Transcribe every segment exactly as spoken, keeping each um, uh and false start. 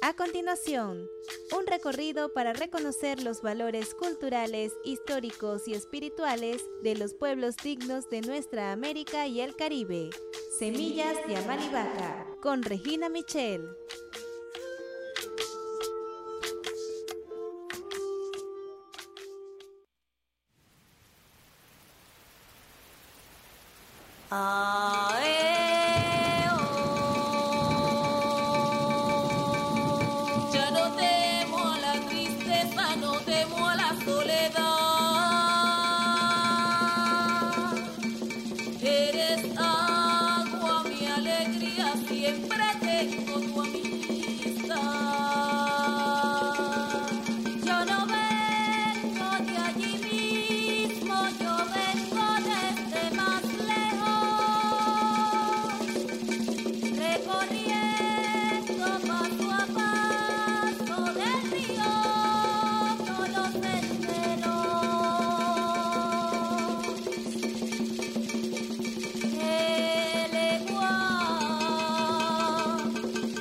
A continuación, un recorrido para reconocer los valores culturales, históricos y espirituales de los pueblos dignos de nuestra América y el Caribe. Semillas de Amalivaca, con Regina Michel. Ah, eh, oh. Ya no temo a la tristeza, no temo a la soledad. Eres agua, mi alegría, siempre tengo tu amistad. Yo no vengo de allí mismo, yo vengo desde más recorriendo paso a paso del río todos los senderos. El igual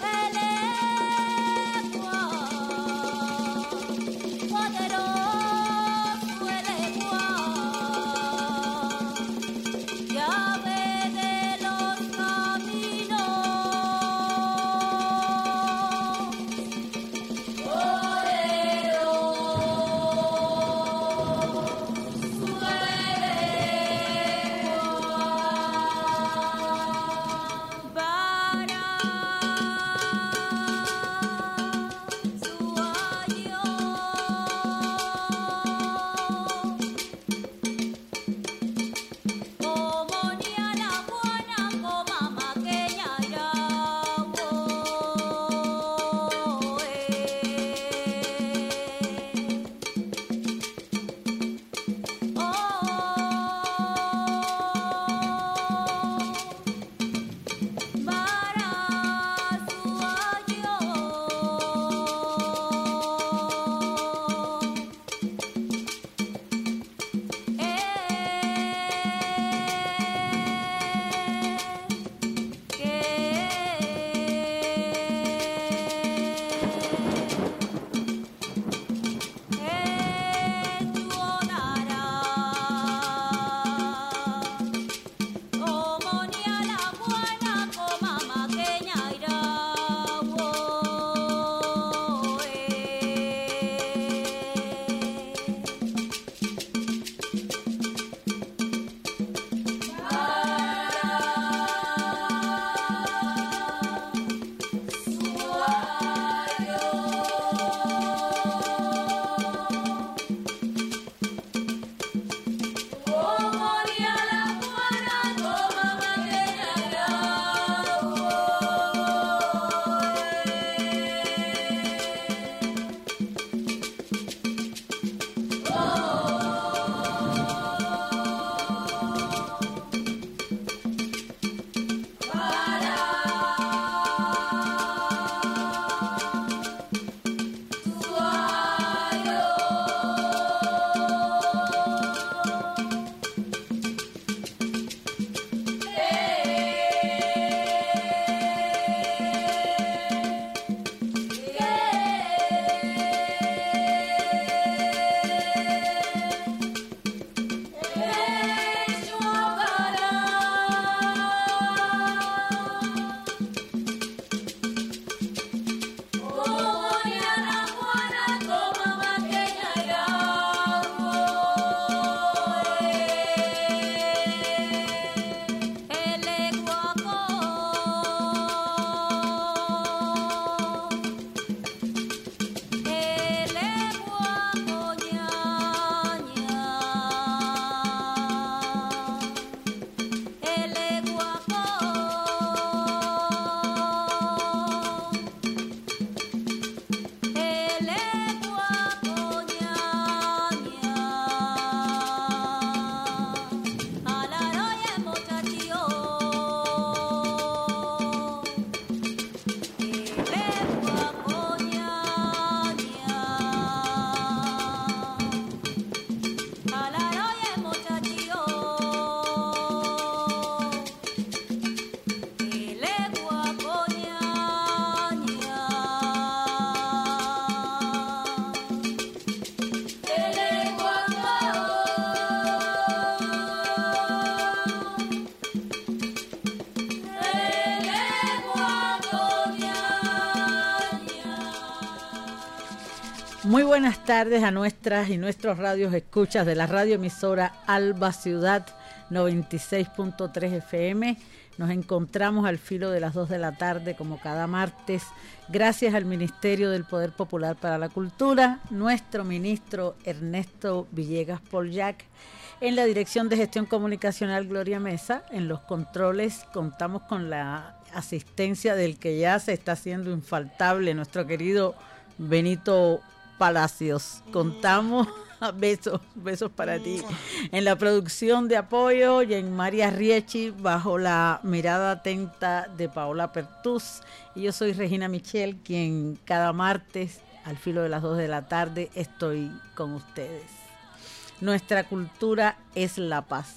Muy buenas tardes a nuestras y nuestros radios escuchas de la radioemisora Alba Ciudad noventa y seis punto tres F M. Nos encontramos al filo de las dos de la tarde como cada martes, gracias al Ministerio del Poder Popular para la Cultura, nuestro ministro Ernesto Villegas Polyac, en la Dirección de Gestión Comunicacional Gloria Mesa. En los controles contamos con la asistencia del que ya se está haciendo infaltable, nuestro querido Benito Palacios. Contamos, besos, besos para ti. En la producción de apoyo, Jen María Riechi, bajo la mirada atenta de Paola Pertús. Y yo soy Regina Michel, quien cada martes, al filo de las dos de la tarde, estoy con ustedes. Nuestra cultura es la paz.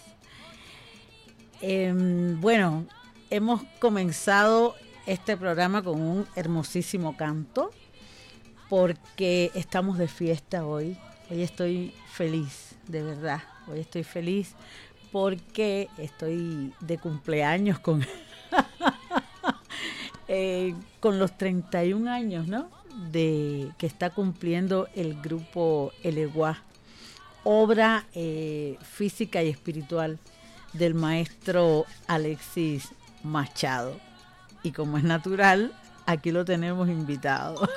Eh, bueno, hemos comenzado este programa con un hermosísimo canto, porque estamos de fiesta hoy. Hoy estoy feliz, de verdad. Hoy estoy feliz porque estoy de cumpleaños con, eh, con los treinta y un años, ¿no? De que está cumpliendo el grupo Eleguá, obra eh, física y espiritual del maestro Alexis Machado. Y como es natural, aquí lo tenemos invitado.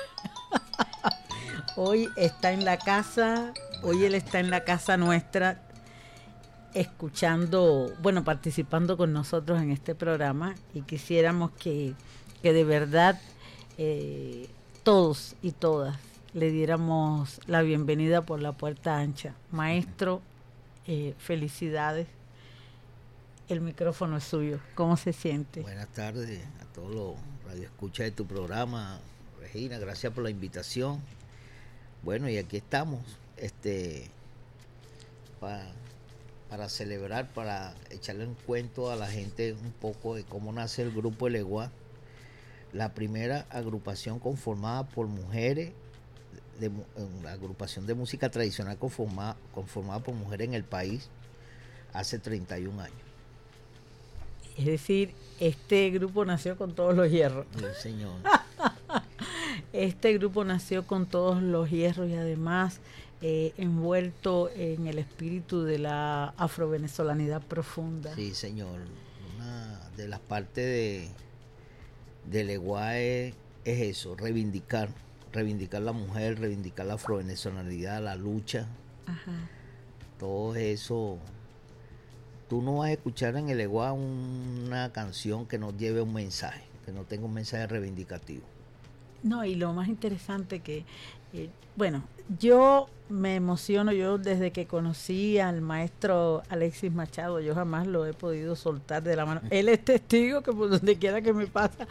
Hoy está en la casa, hoy él está en la casa nuestra, escuchando, bueno, participando con nosotros en este programa, y quisiéramos que, que de verdad eh, todos y todas le diéramos la bienvenida por la puerta ancha. Maestro, eh, felicidades, el micrófono es suyo. ¿Cómo se siente? Buenas tardes a todos los radioescuchas de tu programa, Regina, gracias por la invitación. Bueno, y aquí estamos, este, para, para celebrar, para echarle un cuento a la gente un poco de cómo nace el grupo Eleguá, la primera agrupación conformada por mujeres, de, una agrupación de música tradicional conformada, conformada por mujeres en el país hace treinta y un años. Es decir, este grupo nació con todos los hierros. Sí, señor. Este grupo nació con todos los hierros y además eh, envuelto en el espíritu de la afrovenezolanidad profunda. Sí, señor. Una de las partes de, de Eleguá es, es eso, reivindicar, reivindicar la mujer, reivindicar la afrovenezolanidad, la lucha. Ajá. Todo eso. Tú no vas a escuchar en Eleguá una canción que no lleve un mensaje, que no tenga un mensaje reivindicativo. No, y lo más interesante que, eh, bueno, yo me emociono, yo desde que conocí al maestro Alexis Machado, yo jamás lo he podido soltar de la mano. Él es testigo que por donde quiera que me pasa,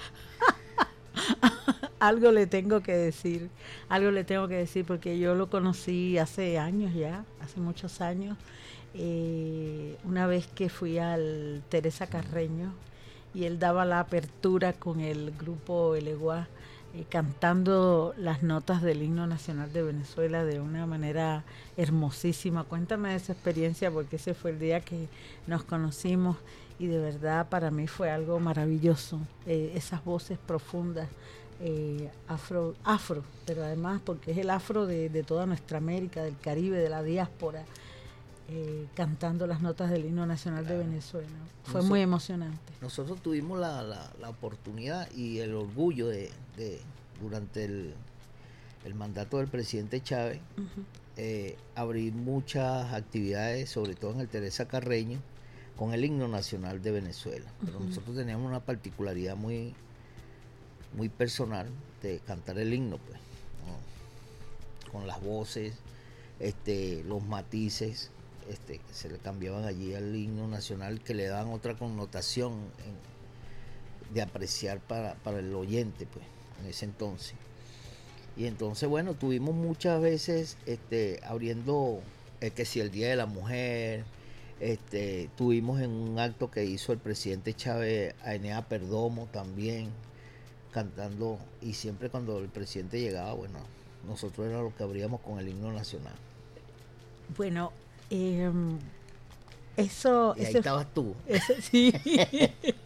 algo le tengo que decir, algo le tengo que decir, porque yo lo conocí hace años ya, hace muchos años, eh, una vez que fui al Teresa Carreño y él daba la apertura con el grupo Eleguá, Eh, cantando las notas del himno nacional de Venezuela de una manera hermosísima. Cuéntame de esa experiencia, porque ese fue el día que nos conocimos y de verdad para mí fue algo maravilloso, eh, esas voces profundas, eh, afro, afro, pero además porque es el afro de, de toda nuestra América, del Caribe, de la diáspora, eh, cantando las notas del himno nacional de Venezuela. Fue nosotros, muy emocionante. Nosotros tuvimos la, la, la oportunidad y el orgullo de, de durante el, el mandato del presidente Chávez, uh-huh. eh, abrir muchas actividades, sobre todo en el Teresa Carreño, con el himno nacional de Venezuela. Pero uh-huh. nosotros teníamos una particularidad muy, muy personal de cantar el himno, pues, ¿no? Con las voces, este, los matices, Este, que se le cambiaban allí al himno nacional, que le daban otra connotación en, de apreciar para, para el oyente, pues, en ese entonces. Y entonces, bueno, tuvimos muchas veces este, abriendo, eh, que si el Día de la Mujer, este, tuvimos en un acto que hizo el presidente Chávez a Enea Perdomo también, cantando, y siempre cuando el presidente llegaba, bueno, nosotros era lo que abríamos con el himno nacional. Bueno, Eh, eso, y ahí ese, estabas tú. Ese, sí,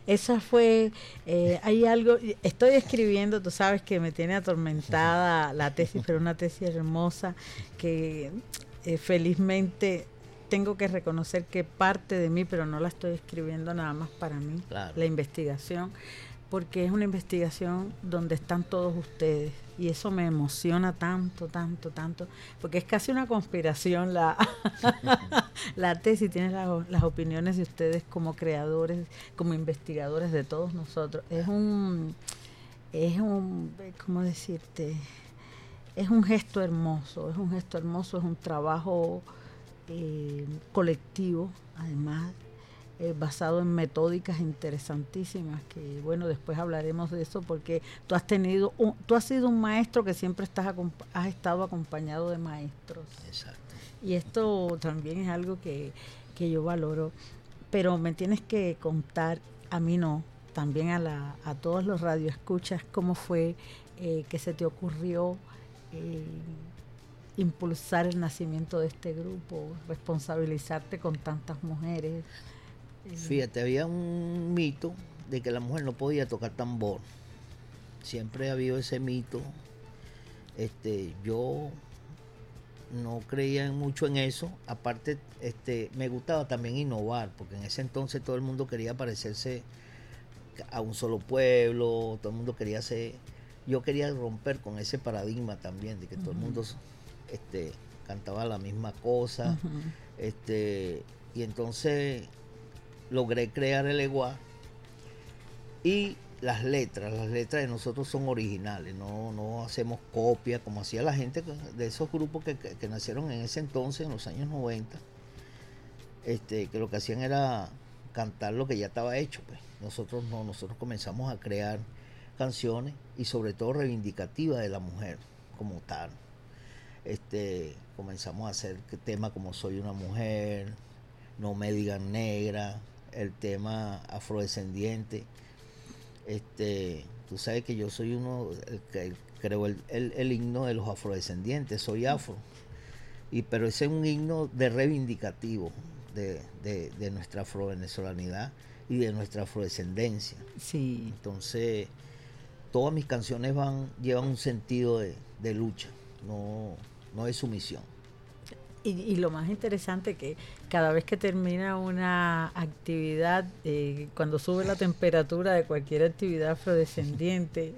esa fue, eh, hay algo, estoy escribiendo, tú sabes que me tiene atormentada la tesis, pero una tesis hermosa que eh, felizmente tengo que reconocer que parte de mí, pero no la estoy escribiendo nada más para mí, claro. La investigación, porque es una investigación donde están todos ustedes y eso me emociona tanto, tanto, tanto, porque es casi una conspiración la, la tesis, tiene la, las opiniones de ustedes como creadores, como investigadores de todos nosotros. Es un, es un, ¿cómo decirte? Es un gesto hermoso, es un gesto hermoso, es un trabajo eh, colectivo, además, Eh, basado en metódicas interesantísimas que bueno, después hablaremos de eso porque tú has tenido un, tú has sido un maestro que siempre estás has estado acompañado de maestros. Exacto. Y esto también es algo que, que yo valoro, pero me tienes que contar, a mí no, también a la a todos los radioescuchas, cómo fue eh, que se te ocurrió eh, impulsar el nacimiento de este grupo, responsabilizarte con tantas mujeres. Fíjate, había un mito de que la mujer no podía tocar tambor. Siempre ha habido ese mito. Este, yo no creía mucho en eso. Aparte, este, me gustaba también innovar, porque en ese entonces todo el mundo quería parecerse a un solo pueblo, todo el mundo quería ser. Yo quería romper con ese paradigma también de que uh-huh. todo el mundo este, cantaba la misma cosa. Uh-huh. Este, y entonces logré crear el EGUA y las letras, las letras de nosotros son originales, no, no hacemos copia como hacía la gente de esos grupos que, que, que nacieron en ese entonces, en los años noventa, este, que lo que hacían era cantar lo que ya estaba hecho, pues. Nosotros no, nosotros comenzamos a crear canciones y sobre todo reivindicativas de la mujer como tal. Este, comenzamos a hacer temas como Soy una mujer, No me digan negra, el tema afrodescendiente. Este, tú sabes que yo soy uno el que creo el, el, el himno de los afrodescendientes, soy afro, y pero ese es un himno de reivindicativo de, de, de nuestra afrovenezolanidad y de nuestra afrodescendencia. Sí. Entonces, todas mis canciones van, llevan un sentido de, de lucha, no, no de sumisión. Y, y lo más interesante que cada vez que termina una actividad, eh, cuando sube la temperatura de cualquier actividad afrodescendiente,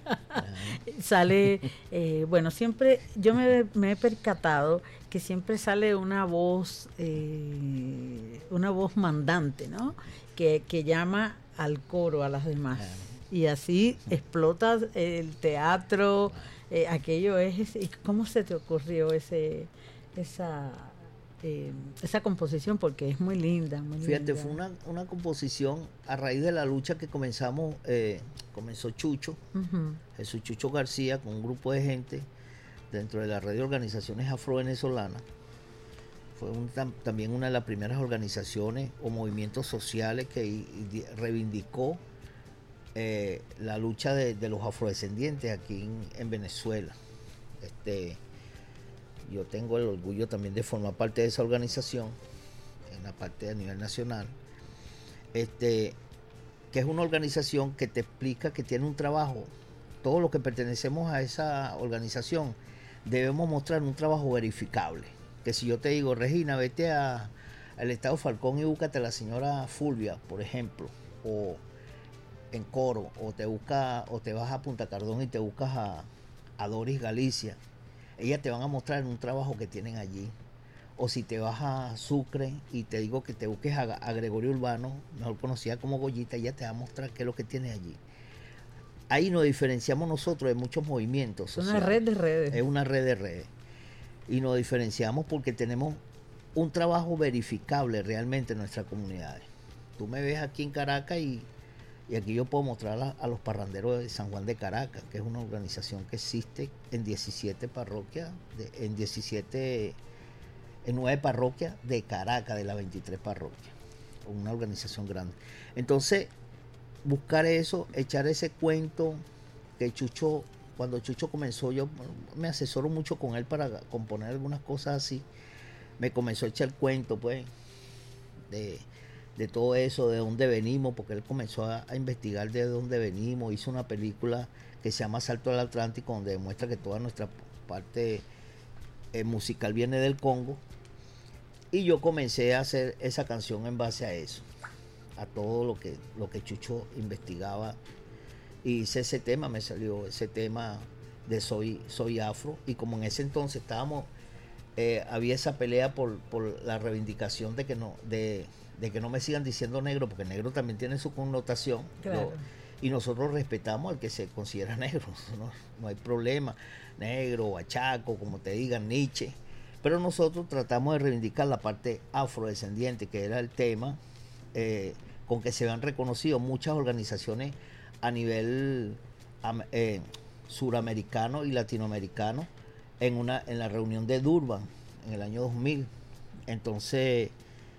sale, eh, bueno, siempre, yo me, me he percatado que siempre sale una voz, eh, una voz mandante, ¿no? Que, que llama al coro, a las demás. Y así explota el teatro, eh, aquello es, ¿y cómo se te ocurrió ese... esa eh, esa composición? Porque es muy linda, muy fíjate, linda. Fue una, una composición a raíz de la lucha que comenzamos, eh, comenzó Chucho, uh-huh. Jesús Chucho García, con un grupo de gente dentro de la red de organizaciones afro-venezolanas. Fue un, tam, también una de las primeras organizaciones o movimientos sociales que y, y reivindicó eh, la lucha de, de los afrodescendientes aquí en, en Venezuela. Este Yo tengo el orgullo también de formar parte de esa organización, en la parte a nivel nacional, este, que es una organización que te explica que tiene un trabajo. Todos los que pertenecemos a esa organización debemos mostrar un trabajo verificable. Que si yo te digo, Regina, vete a, al estado Falcón y búscate a la señora Fulvia, por ejemplo, o en Coro, o te busca, o te vas a Punta Cardón y te buscas a, a Doris Galicia. Ellas te van a mostrar un trabajo que tienen allí. O si te vas a Sucre y te digo que te busques a, a Gregorio Urbano, mejor conocida como Goyita, ella te va a mostrar qué es lo que tiene allí. Ahí nos diferenciamos nosotros de muchos movimientos sociales. Es una red de redes. Es una red de redes. Y nos diferenciamos porque tenemos un trabajo verificable realmente en nuestras comunidades. Tú me ves aquí en Caracas y, y aquí yo puedo mostrar a, a los parranderos de San Juan de Caracas, que es una organización que existe en diecisiete parroquias, de, en diecisiete, en nueve parroquias de Caracas, de las veintitrés parroquias. Una organización grande. Entonces, buscar eso, echar ese cuento que Chucho, cuando Chucho comenzó, yo me asesoro mucho con él para componer algunas cosas así. Me comenzó a echar el cuento, pues, de, de todo eso, de dónde venimos, porque él comenzó a, a investigar de dónde venimos, hizo una película que se llama Salto al Atlántico, donde demuestra que toda nuestra parte eh, musical viene del Congo, y yo comencé a hacer esa canción en base a eso, a todo lo que, lo que Chucho investigaba, y hice ese tema, me salió ese tema de Soy, soy Afro, y como en ese entonces estábamos, eh, había esa pelea por, por la reivindicación de que no, de, de que no me sigan diciendo negro, porque negro también tiene su connotación, claro. Lo, y nosotros respetamos al que se considera negro, no, no hay problema, negro, bachaco, como te digan, Nietzsche, pero nosotros tratamos de reivindicar la parte afrodescendiente, que era el tema eh, con que se han reconocido muchas organizaciones a nivel eh, suramericano y latinoamericano en una en la reunión de Durban en el año dos mil. Entonces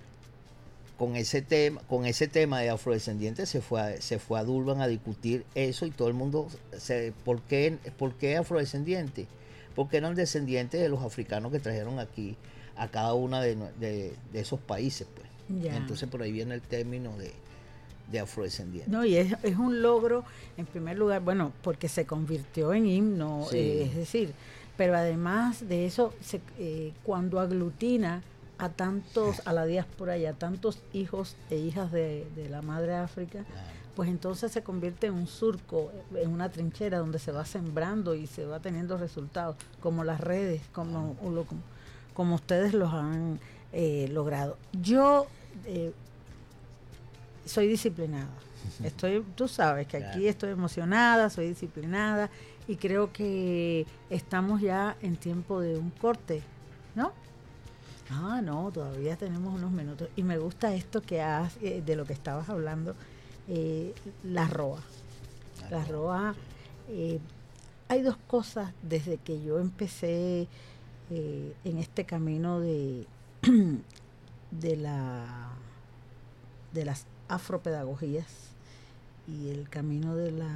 con ese tema con ese tema de afrodescendientes se fue a, se fue a Durban a discutir eso, y todo el mundo se, ¿por qué, por qué afrodescendientes? Porque eran descendientes de los africanos que trajeron aquí a cada uno de, de, de esos países, pues. Ya. Entonces por ahí viene el término de de afrodescendientes. No, y es, es un logro, en primer lugar, bueno, porque se convirtió en himno, Sí. eh, es decir, pero además de eso, se, eh, cuando aglutina a tantos, a la diáspora y a tantos hijos e hijas de, de la madre África, Claro. pues entonces se convierte en un surco, en una trinchera donde se va sembrando y se va teniendo resultados, como las redes, como, o lo- como, como ustedes los han eh, logrado. Yo eh, soy disciplinada. Estoy, tú sabes que aquí Claro. estoy emocionada, soy disciplinada, y creo que estamos ya en tiempo de un corte, ¿no? Ah, no, todavía tenemos unos minutos. Y me gusta esto que has, eh, de lo que estabas hablando, eh, la roa. La La roa, eh, hay dos cosas desde que yo empecé eh, en este camino de, de la de las afropedagogías y el camino de la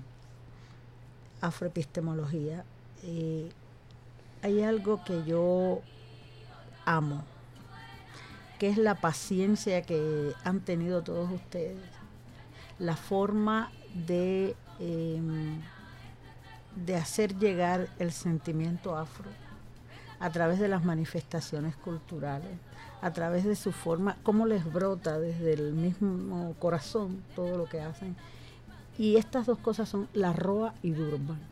afroepistemología. Eh, hay algo que yo amo, que es la paciencia que han tenido todos ustedes, la forma de, eh, de hacer llegar el sentimiento afro a través de las manifestaciones culturales, a través de su forma, cómo les brota desde el mismo corazón todo lo que hacen. Y estas dos cosas son la roa y Durban.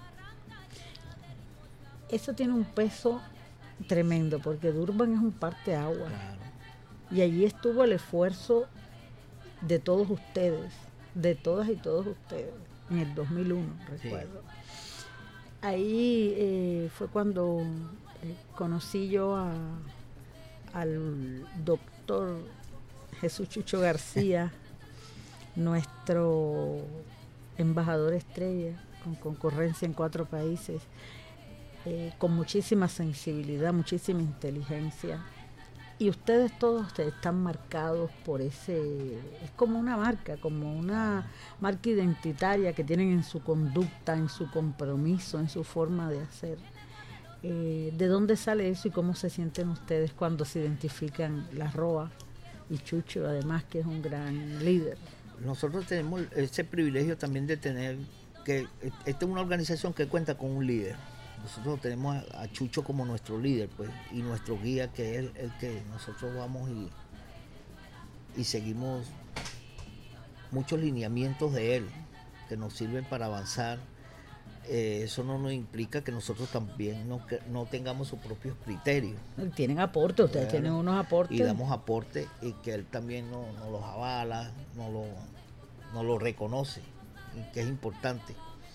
Eso tiene un peso tremendo, porque Durban es un parteaguas. Claro. Y allí estuvo el esfuerzo de todos ustedes, de todas y todos ustedes, en el dos mil uno, recuerdo. Sí. Ahí eh, fue cuando eh, conocí yo a, al doctor Jesús Chucho García, nuestro embajador estrella, con concurrencia en cuatro países, eh, con muchísima sensibilidad, muchísima inteligencia. Y ustedes todos ustedes están marcados por ese, es como una marca, como una marca identitaria que tienen en su conducta, en su compromiso, en su forma de hacer. Eh, ¿De dónde sale eso y cómo se sienten ustedes cuando se identifican la roa y Chucho, además que es un gran líder? Nosotros tenemos ese privilegio también de tener, que esta es una organización que cuenta con un líder. Nosotros tenemos a, a Chucho como nuestro líder, pues, y nuestro guía, que es el, el que nosotros vamos y, y seguimos muchos lineamientos de él que nos sirven para avanzar. Eh, eso no nos implica que nosotros también no, que, no tengamos sus propios criterios. Tienen aportes, ustedes Claro. tienen unos aportes. Y damos aportes y que él también nos no los avala, nos lo, no lo reconoce, y que es importante.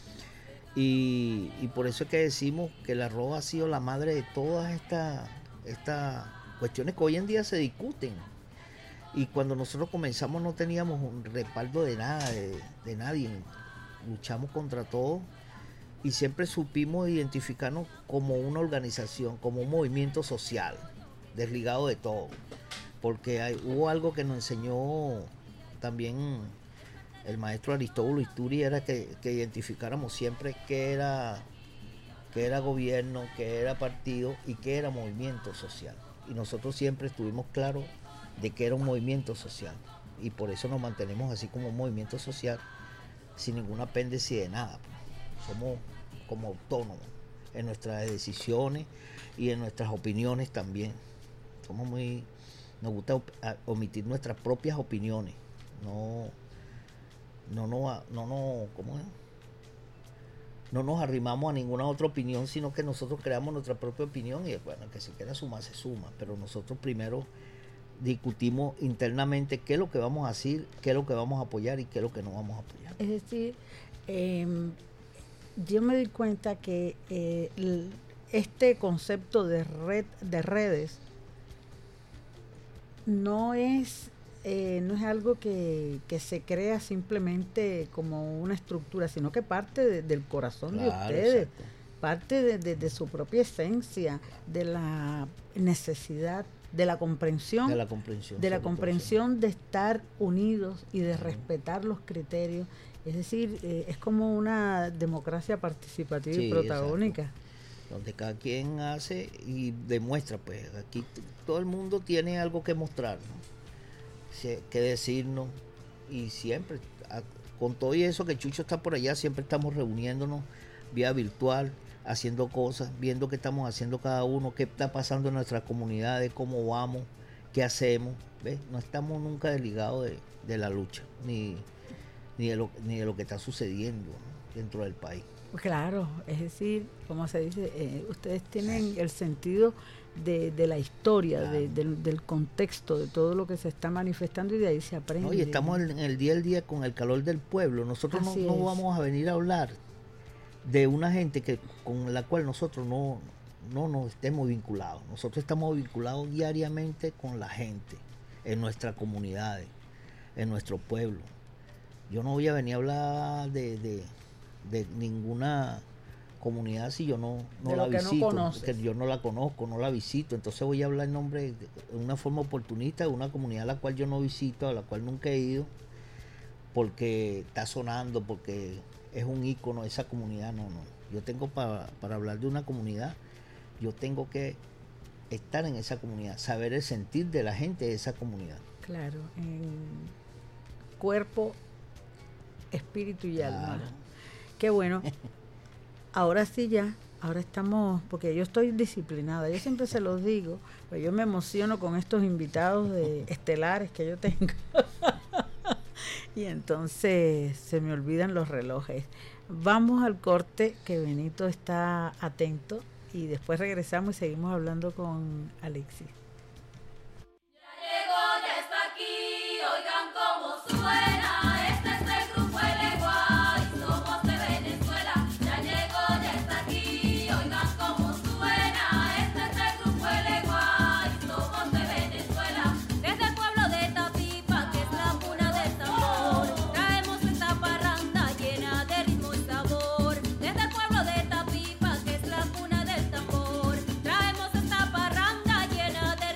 Y, y por eso es que decimos que la roa ha sido la madre de todas estas esta cuestiones que hoy en día se discuten. Y cuando nosotros comenzamos no teníamos un respaldo de nada, de, de nadie. Luchamos contra todo y siempre supimos identificarnos como una organización, como un movimiento social, desligado de todo. Porque hay, hubo algo que nos enseñó también el maestro Aristóbulo Isturi, era que, que identificáramos siempre qué era, qué era gobierno, qué era partido y qué era movimiento social. Y nosotros siempre estuvimos claros de que era un movimiento social. Y por eso nos mantenemos así como un movimiento social, sin ningún apéndice de nada. Pues. Somos como autónomos en nuestras decisiones y en nuestras opiniones también. Somos muy... Nos gusta omitir nuestras propias opiniones. No... No, no, no, no, ¿cómo es? No nos arrimamos a ninguna otra opinión, sino que nosotros creamos nuestra propia opinión y bueno, el que se quiera sumar, se suma. Pero nosotros primero discutimos internamente qué es lo que vamos a hacer, qué es lo que vamos a apoyar y qué es lo que no vamos a apoyar. Es decir, eh, yo me di cuenta que eh, el, este concepto de red, de redes, no es... Eh, no es algo que, que se crea simplemente como una estructura, sino que parte de, del corazón claro, de ustedes, exacto. parte de, de, de su propia esencia, de la necesidad, de la comprensión, de la comprensión, de, la comprensión de estar unidos y de uh-huh. respetar los criterios. Es decir, eh, es como una democracia participativa sí, y protagónica. Exacto. Donde cada quien hace y demuestra, pues aquí t- todo el mundo tiene algo que mostrar, ¿no? Que decirnos y siempre a, con todo y eso que Chucho está por allá, siempre estamos reuniéndonos vía virtual, haciendo cosas, viendo qué estamos haciendo cada uno, qué está pasando en nuestras comunidades, cómo vamos, qué hacemos, ¿ves? No estamos nunca desligados de, de la lucha ni, ni, de lo, ni de lo que está sucediendo, ¿no? Dentro del país. Claro, es decir, como se dice, eh, ustedes tienen el sentido de, de la historia, claro. de, del, del contexto, de todo lo que se está manifestando y de ahí se aprende. No, y estamos en el día al día con el calor del pueblo. Nosotros no, no vamos a venir a hablar de una gente que con la cual nosotros no, no nos estemos vinculados. Nosotros estamos vinculados diariamente con la gente, en nuestras comunidades, en nuestro pueblo. Yo no voy a venir a hablar de... de de ninguna comunidad si yo no, no la visito, no que yo no la conozco, no la visito, entonces voy a hablar en nombre de, de una forma oportunista de una comunidad a la cual yo no visito, a la cual nunca he ido, porque está sonando, porque es un ícono de esa comunidad. No, no, yo tengo para, para hablar de una comunidad, yo tengo que estar en esa comunidad, saber el sentir de la gente de esa comunidad. Claro, en cuerpo, espíritu y claro. alma. Qué bueno. Ahora sí ya, ahora estamos, porque yo estoy disciplinada, yo siempre se los digo, pero yo me emociono con estos invitados de estelares que yo tengo. Y entonces se me olvidan los relojes. Vamos al corte, que Benito está atento, y después regresamos y seguimos hablando con Alexis. Ya llegó, ya está aquí, oigan cómo suena. Llena de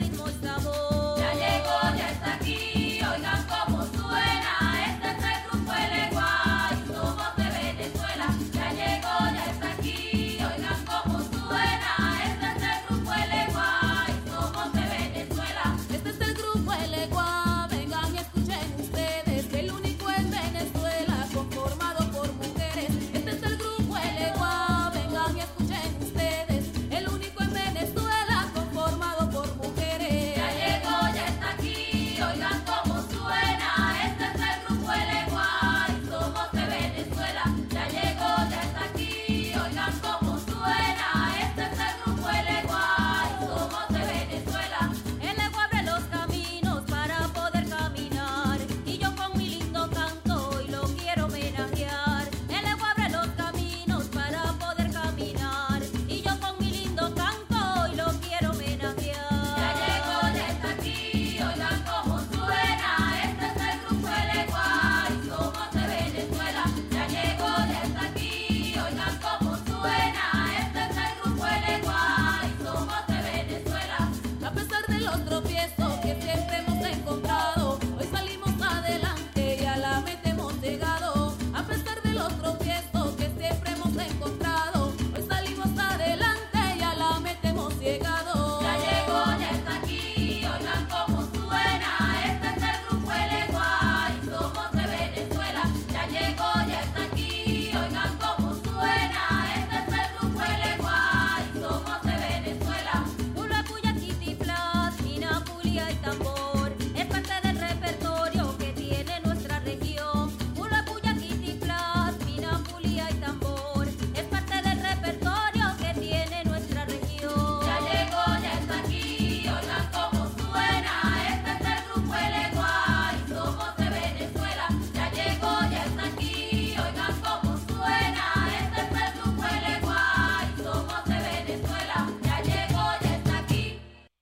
y tambor. Es parte del repertorio que tiene nuestra región. Ya llegó, ya está aquí, oigan cómo suena. Este es el grupo El Eguá y somos de Venezuela. Ya llegó, ya está aquí, oigan cómo suena. Este es el grupo El Eguá y somos de Venezuela. Ya llegó, ya está aquí.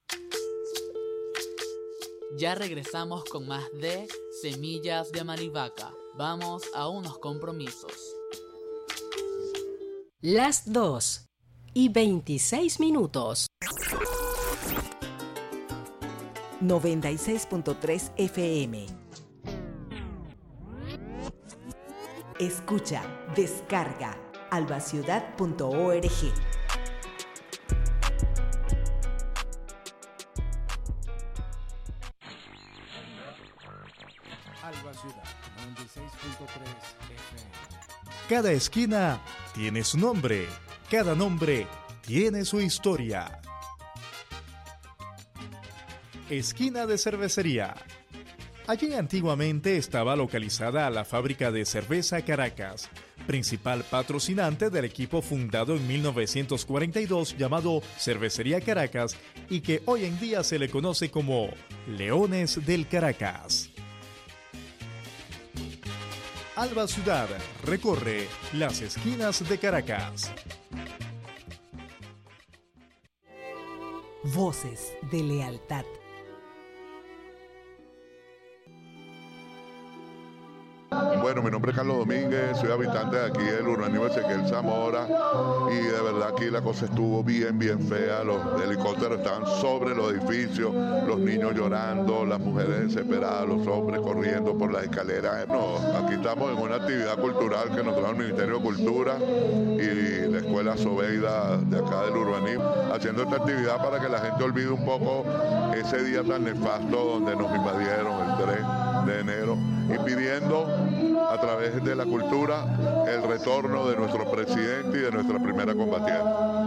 Ya regresamos con más de Semillas de Amarivaca. Vamos a unos compromisos. Las dos y veintiséis minutos. noventa y seis punto tres F M. Escucha, descarga, albaciudad punto org. Alba Ciudad, noventa y seis punto tres F M. Cada esquina tiene su nombre, cada nombre tiene su historia. Esquina de cervecería. Allí antiguamente estaba localizada la fábrica de cerveza Caracas, principal patrocinante del equipo fundado en mil novecientos cuarenta y dos llamado Cervecería Caracas y que hoy en día se le conoce como Leones del Caracas. Alba Ciudad recorre las esquinas de Caracas. Voces de lealtad. Bueno, mi nombre es Carlos Domínguez, soy habitante de aquí del urbanismo Ezequiel Zamora y de verdad aquí la cosa estuvo bien, bien fea. Los helicópteros estaban sobre los edificios, los niños llorando, las mujeres desesperadas, los hombres corriendo por las escaleras. No, aquí estamos en una actividad cultural que nos trajo el Ministerio de Cultura y la Escuela Sobeida de acá del urbanismo, haciendo esta actividad para que la gente olvide un poco ese día tan nefasto donde nos invadieron el tres de enero y pidiendo a través de la cultura el retorno de nuestro presidente y de nuestra primera combatiente.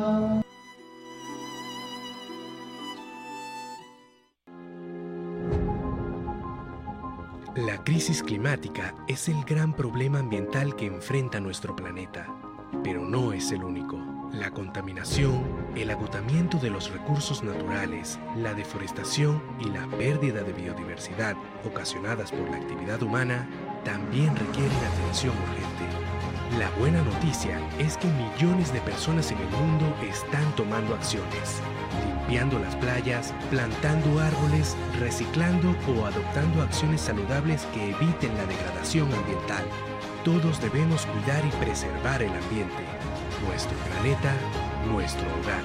La crisis climática es el gran problema ambiental que enfrenta nuestro planeta, pero no es el único. La contaminación, el agotamiento de los recursos naturales, la deforestación y la pérdida de biodiversidad ocasionadas por la actividad humana también requieren atención urgente. La buena noticia es que millones de personas en el mundo están tomando acciones, limpiando las playas, plantando árboles, reciclando o adoptando acciones saludables que eviten la degradación ambiental. Todos debemos cuidar y preservar el ambiente, nuestro planeta, nuestro hogar.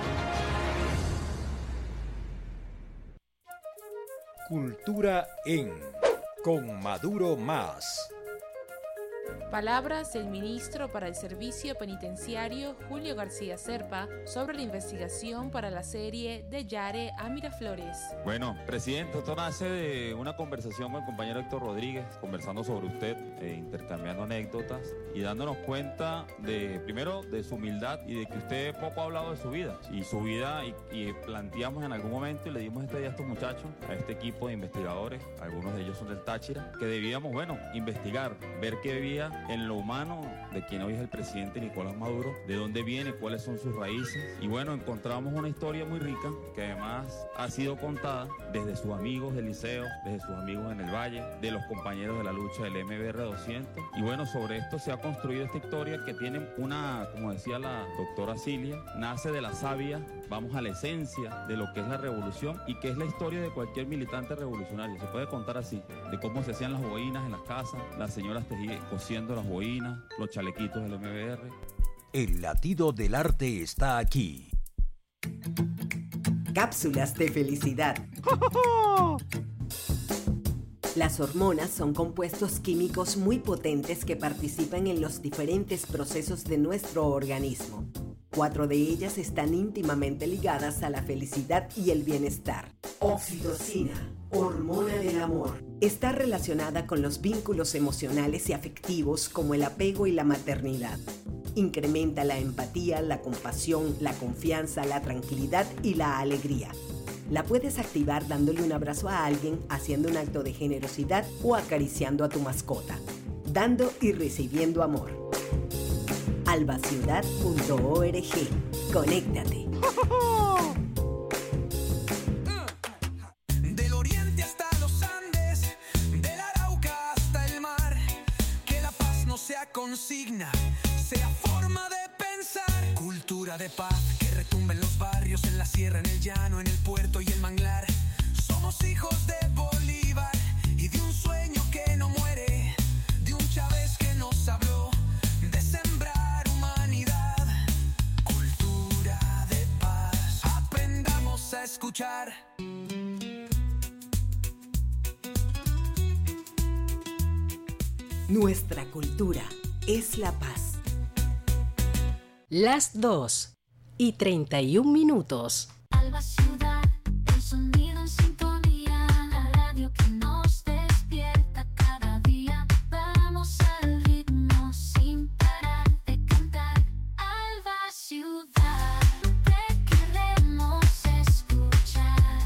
Cultura en Con Maduro Más. Palabras del ministro para el Servicio Penitenciario Julio García Serpa sobre la investigación para la serie de Yare a Miraflores. Bueno, presidente, esto nace de una conversación con el compañero Héctor Rodríguez, conversando sobre usted, eh, intercambiando anécdotas y dándonos cuenta de, primero, de su humildad y de que usted poco ha hablado de su vida. Y su vida, y, y planteamos en algún momento y le dimos este día a estos muchachos, a este equipo de investigadores, algunos de ellos son del Táchira, que debíamos, bueno, investigar, ver qué vivía en lo humano de quien hoy es el presidente Nicolás Maduro, de dónde viene, cuáles son sus raíces. Y bueno, encontramos una historia muy rica que además ha sido contada desde sus amigos del liceo, desde sus amigos en el Valle, de los compañeros de la lucha del M B R doscientos. Y bueno, sobre esto se ha construido esta historia que tiene una, como decía la doctora Cilia, nace de la savia, vamos a la esencia de lo que es la revolución y que es la historia de cualquier militante revolucionario. Se puede contar así, de cómo se hacían las boinas en las casas, las señoras tejían, cosiendo las boinas, los chalequitos del M B R. El latido del arte está aquí. Cápsulas de felicidad. Las hormonas son compuestos químicos muy potentes que participan en los diferentes procesos de nuestro organismo. Cuatro de ellas están íntimamente ligadas a la felicidad y el bienestar. Oxitocina, hormona del amor, está relacionada con los vínculos emocionales y afectivos como el apego y la maternidad. Incrementa la empatía, la compasión, la confianza, la tranquilidad y la alegría. La puedes activar dándole un abrazo a alguien, haciendo un acto de generosidad o acariciando a tu mascota. Dando y recibiendo amor. albaciudad punto org. Conéctate. Del oriente hasta los Andes, del Arauca hasta el mar, que la paz no sea consigna, sea forma de pensar. Cultura de paz que retumba en los barrios, en la sierra, en el llano, en el puerto y el manglar. Somos hijos de Bolívar y de un sueño que no muere, de un Chávez que nos habló de sembrar humanidad. Cultura de paz, aprendamos a escuchar. Nuestra cultura es la paz. Las dos y treinta y un minutos. Alba Ciudad, el sonido en sintonía, la radio que nos despierta cada día. Vamos al ritmo sin parar de cantar. Alba Ciudad, te queremos escuchar.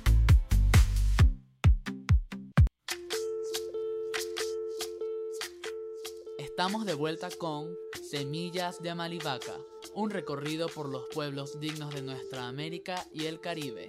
Estamos de vuelta con Semillas de Amalivaca, un recorrido por los pueblos dignos de nuestra América y el Caribe.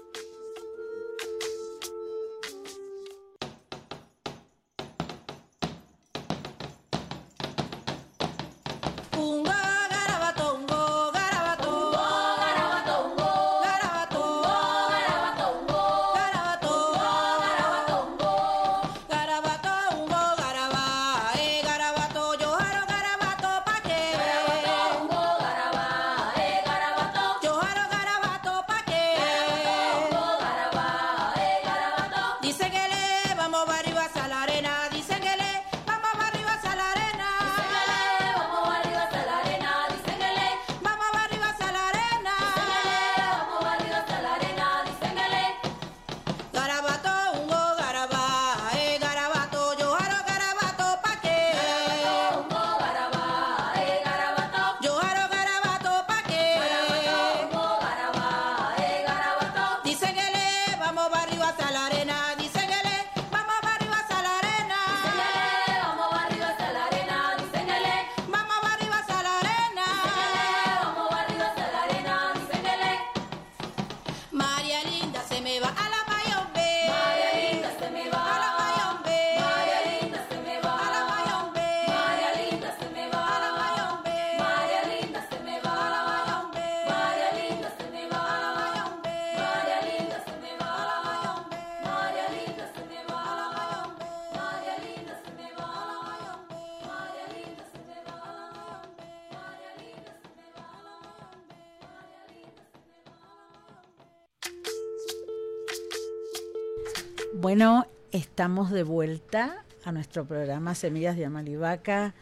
Bueno, estamos de vuelta a nuestro programa Semillas de Amalivaca,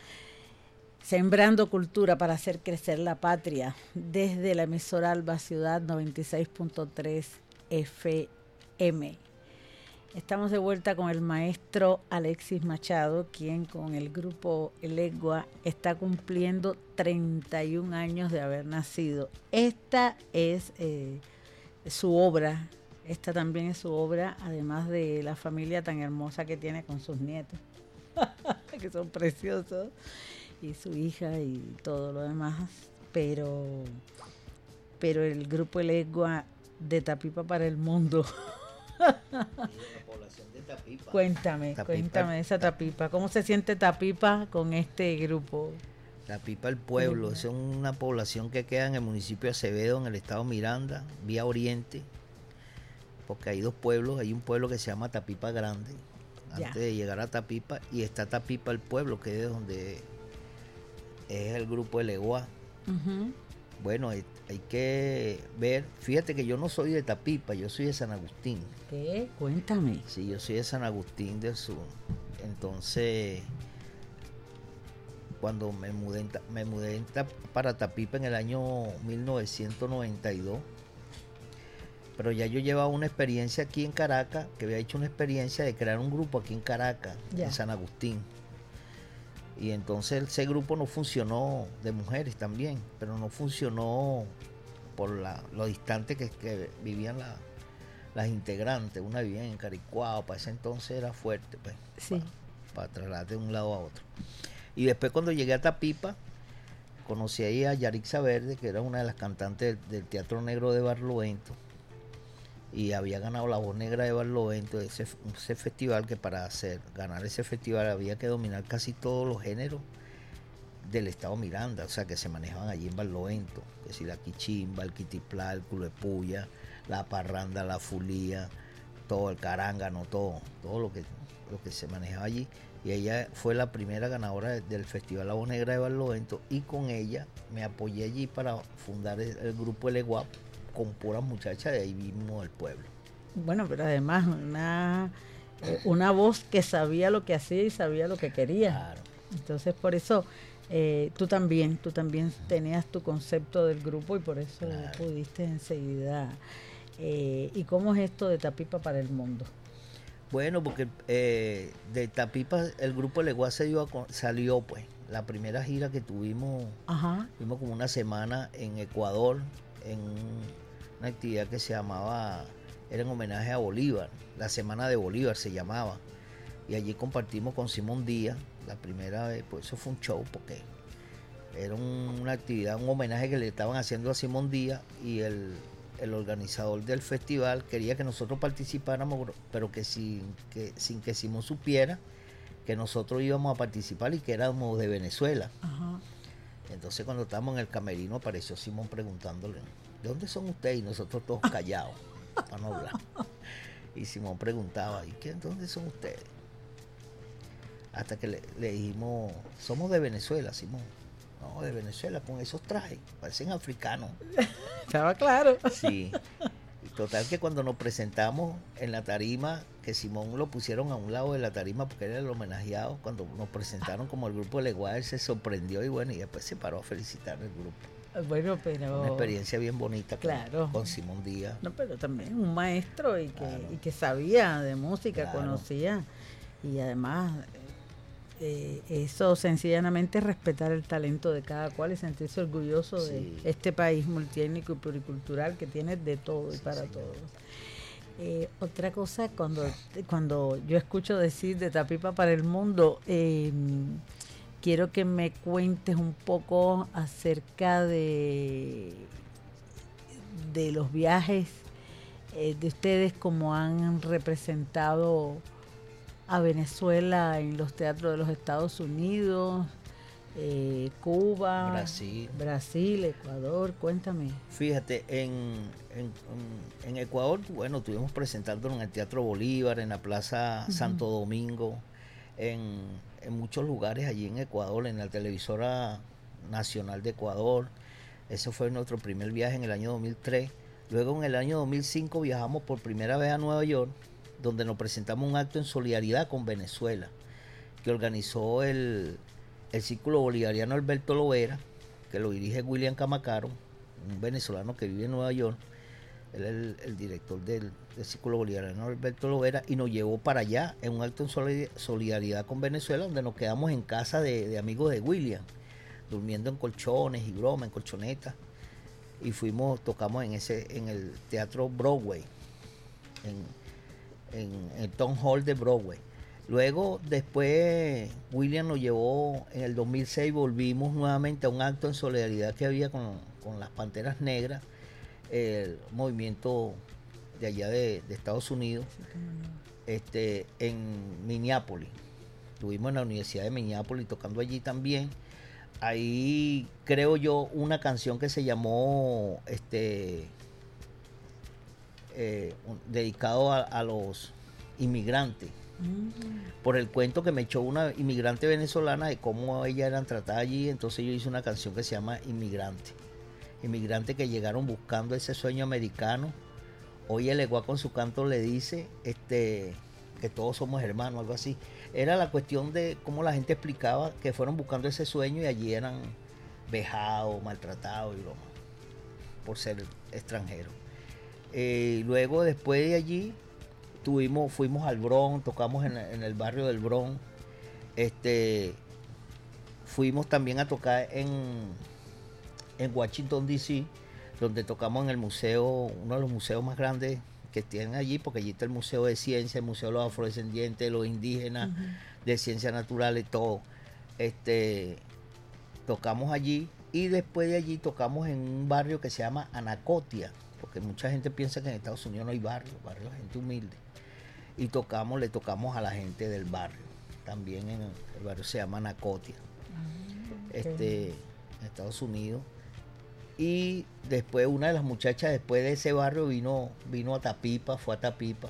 sembrando cultura para hacer crecer la patria, desde la emisora Alba Ciudad noventa y seis punto tres F M. Estamos de vuelta con el maestro Alexis Machado, quien con el grupo Elegua está cumpliendo treinta y un años de haber nacido. Esta es eh, su obra. Esta también es su obra, además de la familia tan hermosa que tiene con sus nietos, que son preciosos, y su hija y todo lo demás. Pero, pero el grupo Elegua, de Tapipa para el mundo. La población de Tapipa. Cuéntame, Tapipa, cuéntame esa Tapipa. ¿Cómo se siente Tapipa con este grupo? Tapipa, el pueblo, es una población que queda en el municipio de Acevedo, en el estado Miranda, vía oriente. Porque hay dos pueblos, hay un pueblo que se llama Tapipa Grande, antes ya. de llegar a Tapipa, y está Tapipa el pueblo, que es de donde es el grupo Elegua. Uh-huh. Bueno, hay, hay que ver, fíjate que yo no soy de Tapipa, yo soy de San Agustín. ¿Qué? Cuéntame. Sí, yo soy de San Agustín del Sur. Entonces, cuando me mudé, en, me mudé en, para Tapipa en el año mil novecientos noventa y dos, pero ya yo llevaba una experiencia aquí en Caracas, que había hecho una experiencia de crear un grupo aquí en Caracas, ya. en San Agustín. Y entonces ese grupo no funcionó, de mujeres también, pero no funcionó por la, lo distante que, que vivían la, las integrantes. Una vivía en Caricuao, para ese entonces era fuerte, pues, sí. para, para trasladar de un lado a otro. Y después cuando llegué a Tapipa, conocí ahí a Yarixa Verde, que era una de las cantantes del, del Teatro Negro de Barlovento, y había ganado la Voz Negra de Barlovento, ese, ese festival, que para hacer ganar ese festival había que dominar casi todos los géneros del estado Miranda, o sea, que se manejaban allí en Barlovento, que si la quichimba, el quitiplá, el culepuya, la parranda, la fulía, todo, el carángano, todo, todo lo que, lo que se manejaba allí. Y ella fue la primera ganadora del Festival La Voz Negra de Barlovento, y con ella me apoyé allí para fundar el, el grupo El Eguap, con puras muchachas de ahí mismo del pueblo. Bueno, pero además una, una voz que sabía lo que hacía y sabía lo que quería. Claro. Entonces por eso eh, tú también, tú también tenías tu concepto del grupo y por eso claro. pudiste enseguida. Eh, ¿Y cómo es esto de Tapipa para el mundo? Bueno, porque eh, de Tapipa el grupo El Eguá se dio a, salió pues la primera gira que tuvimos. Ajá. Tuvimos como una semana en Ecuador en una actividad que se llamaba, era en homenaje a Bolívar, la Semana de Bolívar se llamaba, y allí compartimos con Simón Díaz la primera vez. Pues eso fue un show porque era un, una actividad, un homenaje que le estaban haciendo a Simón Díaz, y el el organizador del festival quería que nosotros participáramos, pero que sin que, sin que Simón supiera que nosotros íbamos a participar y que éramos de Venezuela. Ajá. Entonces cuando estábamos en el camerino apareció Simón preguntándole, ¿de dónde son ustedes? Y nosotros todos callados, para no hablar. Y Simón preguntaba, ¿y qué, dónde son ustedes? Hasta que le, le dijimos, somos de Venezuela, Simón. No, de Venezuela, con esos trajes, parecen africanos. Estaba claro. Sí. Y total que cuando nos presentamos en la tarima, que Simón lo pusieron a un lado de la tarima porque era el homenajeado, cuando nos presentaron como el grupo de Leguá, él se sorprendió y bueno, y después se paró a felicitar al grupo. Bueno, pero... Una experiencia bien bonita claro. con, con Simón Díaz. No, pero también un maestro y que, claro. y que sabía de música, Claro. conocía, y además... Eh, eso sencillamente respetar el talento de cada cual y sentirse orgulloso sí. de este país multiétnico y pluricultural que tiene de todo y sí, para sí. todos. Eh, otra cosa, cuando, cuando yo escucho decir de Tapipa para el mundo, eh, quiero que me cuentes un poco acerca de, de los viajes eh, de ustedes, como han representado a Venezuela en los teatros de los Estados Unidos, eh, Cuba, Brasil. Brasil, Ecuador, cuéntame. Fíjate, en, en, en Ecuador, bueno, estuvimos presentándonos en el Teatro Bolívar, en la Plaza uh-huh. Santo Domingo, en, en muchos lugares allí en Ecuador, en la televisora nacional de Ecuador. Ese fue nuestro primer viaje en el año dos mil tres. Luego en el año dos mil cinco viajamos por primera vez a Nueva York, donde nos presentamos un acto en solidaridad con Venezuela, que organizó el, el Círculo Bolivariano Alberto Lovera, que lo dirige William Camacaro, un venezolano que vive en Nueva York. Él es el, el director del, del Círculo Bolivariano Alberto Lovera, y nos llevó para allá en un acto en solidaridad con Venezuela, donde nos quedamos en casa de, de amigos de William, durmiendo en colchones y broma, en colchonetas, y fuimos, tocamos en ese, en el Teatro Broadway, en en el Town Hall de Broadway. Luego, después, William nos llevó, en el dos mil seis volvimos nuevamente a un acto en solidaridad que había con, con las Panteras Negras, el movimiento de allá de, de Estados Unidos, este, en Minneapolis. Estuvimos en la Universidad de Minneapolis tocando allí también. Ahí creo yo una canción que se llamó este Eh, un, dedicado a, a los inmigrantes, mm. por el cuento que me echó una inmigrante venezolana de cómo ellas eran tratadas allí. Entonces yo hice una canción que se llama Inmigrante. Inmigrantes que llegaron buscando ese sueño americano. Hoy el Eguá con su canto le dice este, que todos somos hermanos, algo así. Era la cuestión de cómo la gente explicaba que fueron buscando ese sueño y allí eran vejados, maltratados y broma, por ser extranjeros. Eh, luego después de allí tuvimos, fuimos al Bronx, tocamos en, en el barrio del Bronx. Este, fuimos también a tocar en, en Washington D C, donde tocamos en el museo, uno de los museos más grandes que tienen allí, porque allí está el Museo de Ciencia, el Museo de los Afrodescendientes, de los Indígenas, uh-huh. de Ciencias Naturales, todo. Este, tocamos allí y después de allí tocamos en un barrio que se llama Anacotia, porque mucha gente piensa que en Estados Unidos no hay barrio, barrio de gente humilde. Y tocamos, le tocamos a la gente del barrio. También en el barrio se llama Anacotia, ah, este, en Estados Unidos. Y después una de las muchachas después de ese barrio vino, vino a Tapipa, fue a Tapipa.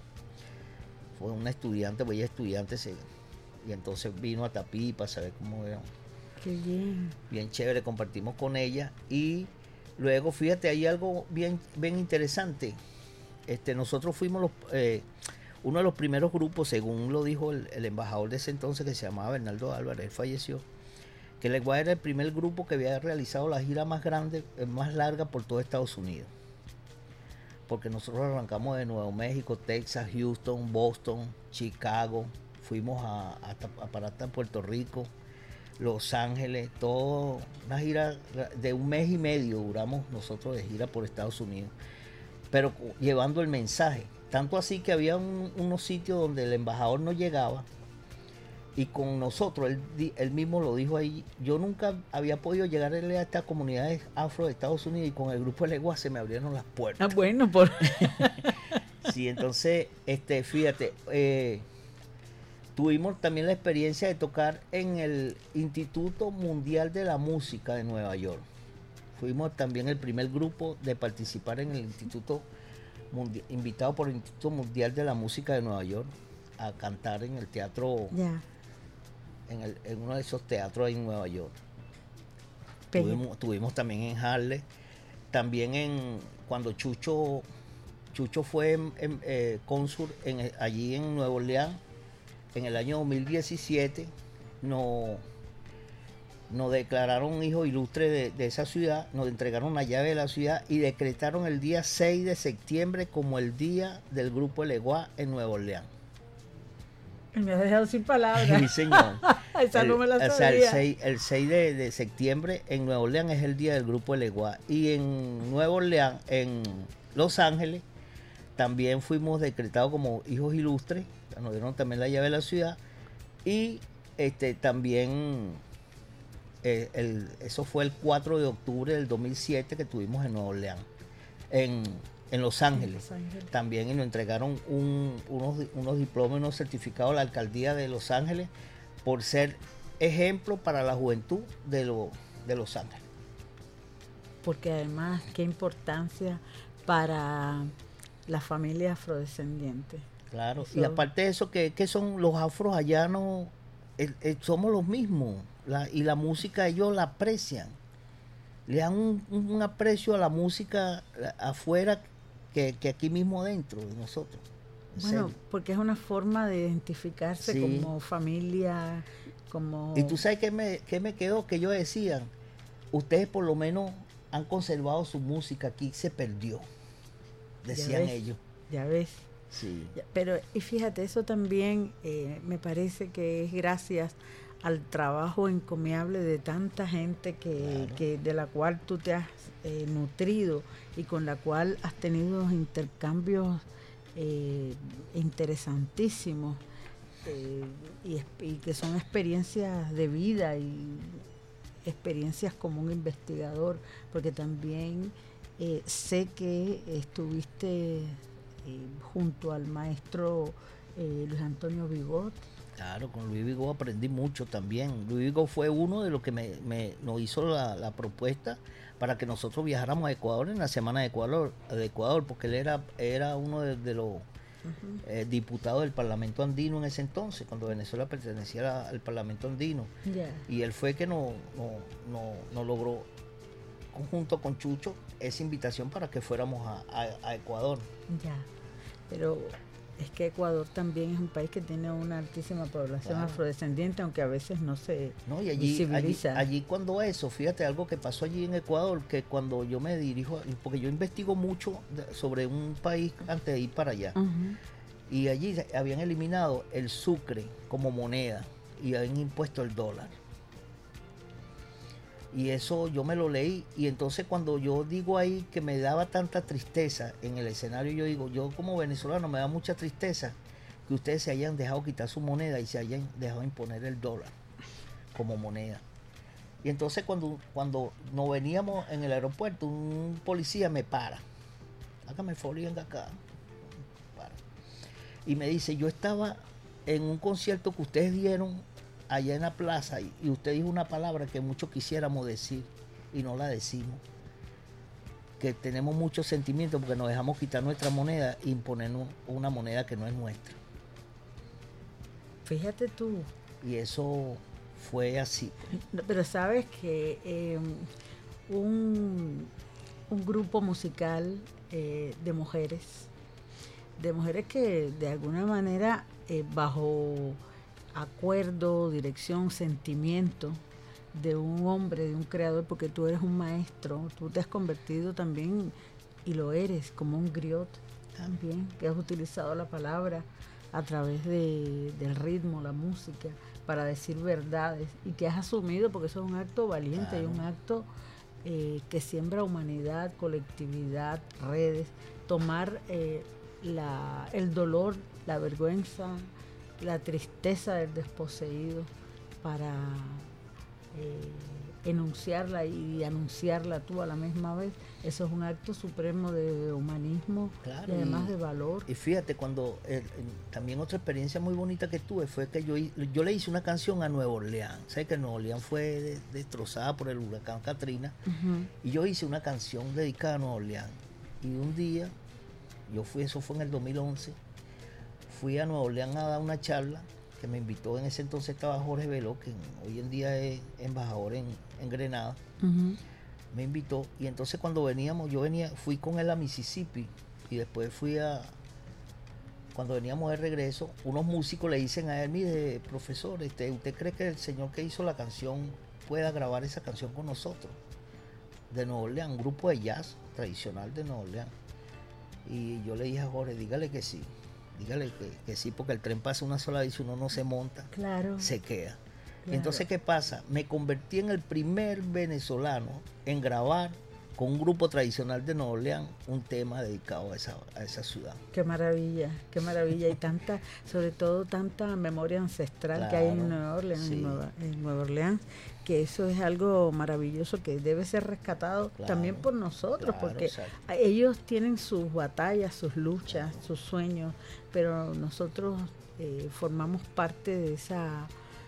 Fue una estudiante, pues ella es estudiante, se, y entonces vino a Tapipa, ¿sabes cómo era? Qué bien. Bien chévere, compartimos con ella. Y luego, fíjate, hay algo bien, bien interesante. Este, nosotros fuimos los, eh, uno de los primeros grupos, según lo dijo el, el embajador de ese entonces, que se llamaba Bernardo Álvarez, él falleció, que Legua era el primer grupo que había realizado la gira más grande, más larga por todo Estados Unidos. Porque nosotros arrancamos de Nuevo México, Texas, Houston, Boston, Chicago, fuimos a, a, a parar hasta Puerto Rico, Los Ángeles, todo, una gira de un mes y medio duramos nosotros de gira por Estados Unidos, pero llevando el mensaje. Tanto así que había un, unos sitios donde el embajador no llegaba, y con nosotros, él, él mismo lo dijo ahí, yo nunca había podido llegar a estas comunidades afro de Estados Unidos, y con el grupo de Legua se me abrieron las puertas. Ah, bueno, por... Sí, entonces, este, fíjate, eh, tuvimos también la experiencia de tocar en el Instituto Mundial de la Música de Nueva York. Fuimos también el primer grupo de participar en el Instituto Mundial, invitado por el Instituto Mundial de la Música de Nueva York, a cantar en el teatro, yeah. en, el, en uno de esos teatros ahí en Nueva York. Tuvimos, tuvimos también en Harlem, también en cuando Chucho, Chucho fue en, en, eh, cónsul en, allí en Nueva Orleans, en el año dos mil diecisiete, nos, nos declararon hijo ilustre de, de esa ciudad, nos entregaron la llave de la ciudad y decretaron el día seis de septiembre como el día del grupo Legua en Nueva Orleans. Me has dejado sin palabras. Sí, señor. Esa el, no me la sabía. O sea, el seis, el seis de, de septiembre en Nueva Orleans es el día del grupo Legua. Y en Nueva Orleans, en Los Ángeles, también fuimos decretados como hijos ilustres. Nos dieron también la llave de la ciudad. Y este también, eh, el, eso fue el cuatro de octubre del dos mil siete que tuvimos en Nueva Orleans. En... En Los Ángeles, Los Ángeles también, y nos entregaron un, unos, unos diplomas y unos certificados a la alcaldía de Los Ángeles por ser ejemplo para la juventud de, lo, de Los Ángeles. Porque además, qué importancia para la familia afrodescendiente. Claro, eso. Y aparte de eso, que, que son los afros allá, no, el, el, somos los mismos, la, y la música ellos la aprecian. Le dan un, un aprecio a la música afuera que, que aquí mismo dentro de nosotros. Bueno, serio. Porque es una forma de identificarse sí. como familia, como... Y tú sabes qué me, qué me quedó, que ellos decían, ustedes por lo menos han conservado su música, aquí se perdió, decían ya ellos. Ya ves. Sí. Ya, pero, y fíjate, eso también eh, me parece que es gracias al trabajo encomiable de tanta gente que, claro. que de la cual tú te has eh, nutrido y con la cual has tenido intercambios eh, interesantísimos eh, y, y que son experiencias de vida y experiencias como un investigador, porque también eh, sé que estuviste eh, junto al maestro eh, Luis Antonio Vigot. Claro, con Luis Vigo aprendí mucho también. Luis Vigo fue uno de los que me, me, nos hizo la, la propuesta para que nosotros viajáramos a Ecuador en la Semana de Ecuador, de Ecuador porque él era, era uno de, de los uh-huh. eh, diputados del Parlamento Andino en ese entonces, cuando Venezuela pertenecía al Parlamento Andino. Yeah. Y él fue que nos no, no, no logró, junto con Chucho, esa invitación para que fuéramos a, a, a Ecuador. Ya, yeah. Pero... es que Ecuador también es un país que tiene una altísima población claro. afrodescendiente, aunque a veces no se no, y allí, visibiliza. Allí, allí cuando eso, fíjate algo que pasó allí en Ecuador, que cuando yo me dirijo, porque yo investigo mucho sobre un país antes de ir para allá, uh-huh. y allí habían eliminado el sucre como moneda y habían impuesto el dólar. Y eso yo me lo leí, y entonces cuando yo digo ahí que me daba tanta tristeza en el escenario, yo digo, yo como venezolano me da mucha tristeza que ustedes se hayan dejado quitar su moneda y se hayan dejado imponer el dólar como moneda. Y entonces cuando, cuando nos veníamos en el aeropuerto, un policía me para. Hágame el favor y venga acá. Para. Y me dice, yo estaba en un concierto que ustedes dieron allá en la plaza y, y usted dijo una palabra que muchos quisiéramos decir y no la decimos. Que tenemos muchos sentimientos porque nos dejamos quitar nuestra moneda e imponernos una moneda que no es nuestra. Fíjate tú. Y eso fue así. Pero sabes que eh, un, un grupo musical eh, de mujeres, de mujeres que de alguna manera eh, bajo acuerdo, dirección, sentimiento de un hombre, de un creador, porque tú eres un maestro, tú te has convertido también, y lo eres, como un griot también, que has utilizado la palabra a través de, del ritmo, la música, para decir verdades, y que has asumido, porque eso es un acto valiente, claro. Y un acto eh, que siembra humanidad, colectividad, redes, tomar eh, la, el dolor, la vergüenza, la tristeza del desposeído para eh, enunciarla y anunciarla tú a la misma vez. Eso es un acto supremo de humanismo, claro, y además y, de valor. Y fíjate, cuando eh, también otra experiencia muy bonita que tuve fue que yo, yo le hice una canción a Nueva Orleans. Sabes que Nueva Orleans fue de, destrozada por el huracán Katrina, uh-huh. Y yo hice una canción dedicada a Nueva Orleans. Y un día, yo fui, eso fue en el dos mil once, fui a Nueva Orleans a dar una charla que me invitó. En ese entonces estaba Jorge Veló, que hoy en día es embajador en, en Grenada. Uh-huh. Me invitó, y entonces cuando veníamos, yo venía, fui con él a Mississippi, y después fui a, cuando veníamos de regreso, unos músicos le dicen a él, mire, profesor, este, ¿usted cree que el señor que hizo la canción pueda grabar esa canción con nosotros? De Nueva Orleans, un grupo de jazz tradicional de Nueva Orleans. Y yo le dije a Jorge, dígale que sí. Dígale que, que sí, porque el tren pasa una sola vez y uno no se monta, claro, se queda. Claro. Entonces, ¿qué pasa? Me convertí en el primer venezolano en grabar con un grupo tradicional de Nueva Orleans un tema dedicado a esa, a esa ciudad. Qué maravilla, qué maravilla. Y tanta, sobre todo tanta memoria ancestral, claro, que hay en Nueva Orleans, sí. en, Nueva, en Nueva Orleans, que eso es algo maravilloso que debe ser rescatado, claro, también por nosotros, claro, porque exacto. ellos tienen sus batallas, sus luchas, claro, sus sueños, pero nosotros eh, formamos parte de esa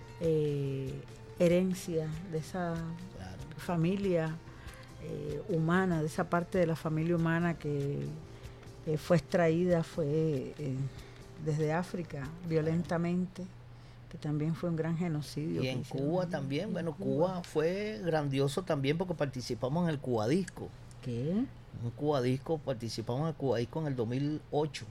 eh, herencia, de esa claro. familia eh, humana, de esa parte de la familia humana que eh, fue extraída, fue eh, desde África violentamente, que también fue un gran genocidio. Y en Cuba también, en bueno, Cuba. Cuba fue grandioso también porque participamos en el Cubadisco. ¿Qué? Un Cubadisco, participamos en el Cubadisco en el dos mil ocho.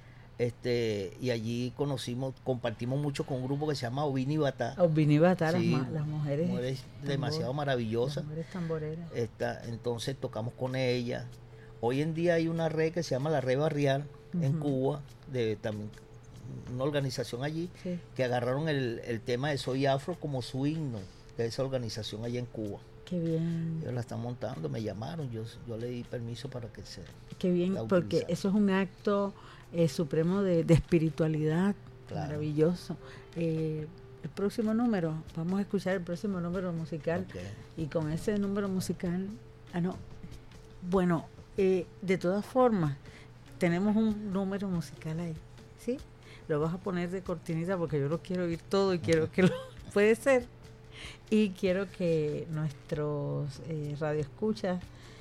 Este, y allí conocimos, compartimos mucho con un grupo que se llama Ovini Batá. Ovini Batá, sí, las, las mujeres. Mujeres tambor, demasiado maravillosas. Las mujeres tamboreras. Esta, entonces tocamos con ellas. Hoy en día hay una red que se llama la Red Barrial, uh-huh, en Cuba, de también una organización allí, sí, que agarraron el, el tema de Soy Afro como su himno de esa organización allá en Cuba. Qué bien. Ellos la están montando, me llamaron, yo, yo le di permiso para que se... Qué bien, porque eso es un acto eh, supremo de, de espiritualidad, claro, maravilloso. Eh, el próximo número, vamos a escuchar el próximo número musical, okay, y con ese número musical, ah no, bueno, eh, de todas formas, tenemos un número musical ahí, ¿sí? Lo vas a poner de cortinita porque yo lo quiero oír todo y quiero que lo... Puede ser. Y quiero que nuestros eh, radioescuchas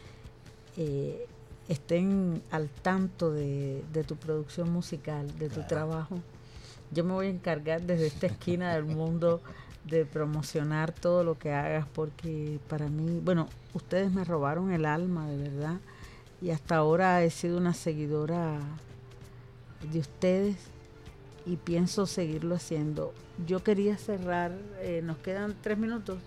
eh, estén al tanto de, de tu producción musical, de tu, claro, trabajo. Yo me voy a encargar desde esta esquina del mundo de promocionar todo lo que hagas, porque para mí, bueno, ustedes me robaron el alma, de verdad, y hasta ahora he sido una seguidora de ustedes y pienso seguirlo haciendo. Yo quería cerrar, eh, nos quedan tres minutos.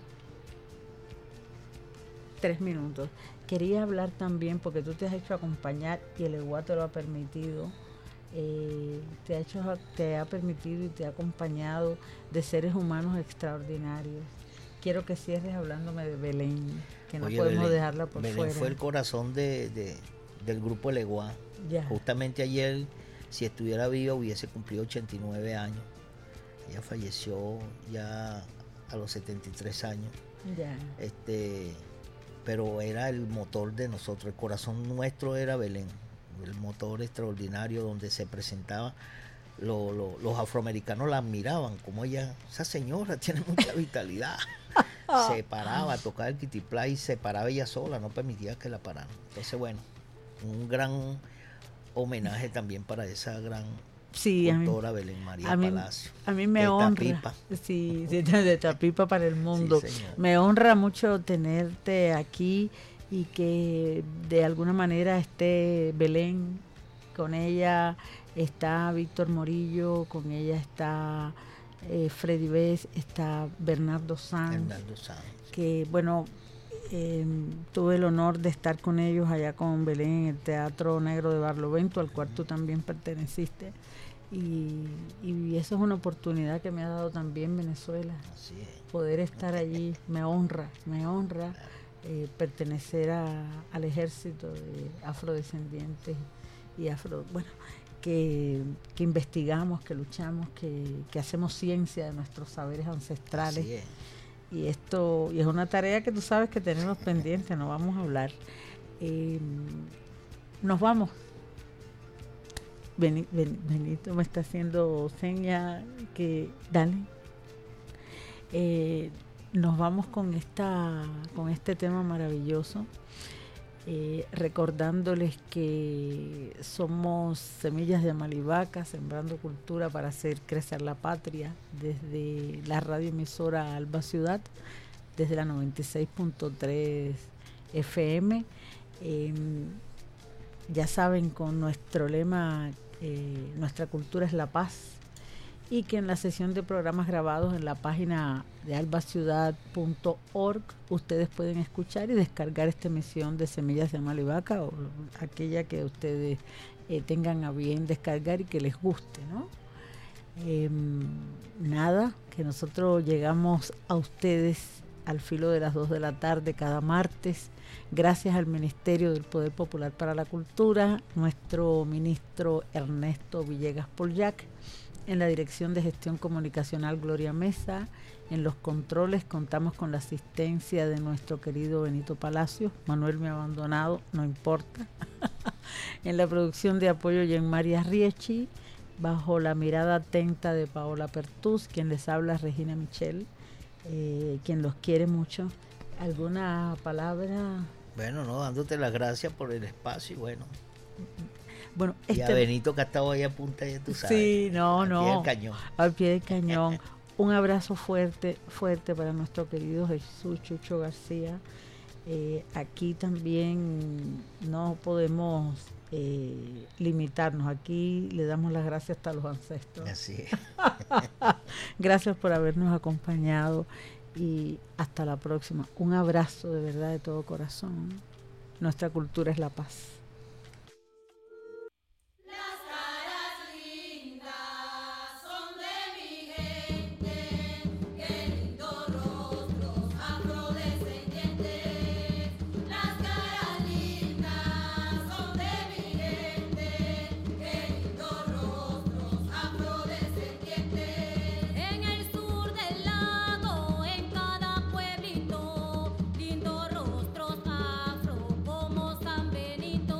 Tres minutos. Quería hablar también, porque tú te has hecho acompañar y el EGUA te lo ha permitido, eh, te ha hecho, te ha permitido y te ha acompañado de seres humanos extraordinarios. Quiero que cierres hablándome de Belén, que no Oye, podemos Belén, dejarla por Belén fuera. Fue el corazón de, de, del grupo El EGUA. Ya. Justamente ayer, si estuviera viva, hubiese cumplido ochenta y nueve años. Ella falleció ya a los setenta y tres años. Yeah. Este, pero era el motor de nosotros, el corazón nuestro era Belén, el motor extraordinario donde se presentaba. Lo, lo, los afroamericanos la admiraban, como ella, esa señora tiene mucha vitalidad. Se paraba a tocar el kitiplay, se paraba ella sola, no permitía que la pararan. Entonces, bueno, un gran homenaje también para esa gran sí, cultora Belén María a mí, Palacio. A mí me de honra. Tapipa. Sí, de, de Tapipa para el mundo. Sí, me honra mucho tenerte aquí y que de alguna manera esté Belén, con ella está Víctor Morillo, con ella está eh, Freddy Bess, está Bernardo Sanz, Bernardo Sanz. que bueno, eh, tuve el honor de estar con ellos allá con Belén en el Teatro Negro de Barlovento, al cual tú también perteneciste, y, y eso es una oportunidad que me ha dado también Venezuela. Así es. Poder estar allí, me honra, me honra eh, pertenecer a, al ejército de afrodescendientes y afro, bueno, que, que investigamos, que luchamos, que, que hacemos ciencia de nuestros saberes ancestrales. Así es. Y esto, y es una tarea que tú sabes que tenemos pendiente, no vamos a hablar. Eh, nos vamos. Beni, Ben, Benito me está haciendo seña que, dale. Eh, nos vamos con esta, con este tema maravilloso. Eh, recordándoles que somos Semillas de Amalivaca, sembrando cultura para hacer crecer la patria, desde la radioemisora Alba Ciudad, desde la noventa y seis punto tres F M. Eh, ya saben, con nuestro lema, eh, nuestra cultura es la paz, y que en la sesión de programas grabados en la página de alba ciudad punto org ustedes pueden escuchar y descargar esta emisión de Semillas de Amalivaca, o aquella que ustedes eh, tengan a bien descargar y que les guste, ¿no? Eh, nada, que nosotros llegamos a ustedes al filo de las dos de la tarde cada martes, gracias al Ministerio del Poder Popular para la Cultura, nuestro ministro Ernesto Villegas Polyac, en la Dirección de Gestión Comunicacional Gloria Mesa, en los controles contamos con la asistencia de nuestro querido Benito Palacios. Manuel me ha abandonado, no importa. En la producción de apoyo Jean-María Riechi, bajo la mirada atenta de Paola Pertús, quien les habla Regina Michel, eh, quien los quiere mucho. ¿Alguna palabra? Bueno, no, dándote las gracias por el espacio y bueno. Bueno, y este, a Benito que ha estado ahí a punta, ya tú sabes. Sí, no, al no. Al pie del cañón. Al pie del cañón. Un abrazo fuerte, fuerte para nuestro querido Jesús Chucho García. Eh, aquí también no podemos eh, limitarnos. Aquí le damos las gracias hasta a los ancestros. Así es. Gracias por habernos acompañado y hasta la próxima. Un abrazo de verdad de todo corazón. Nuestra cultura es la paz. Lindo rostros afro como San Benito.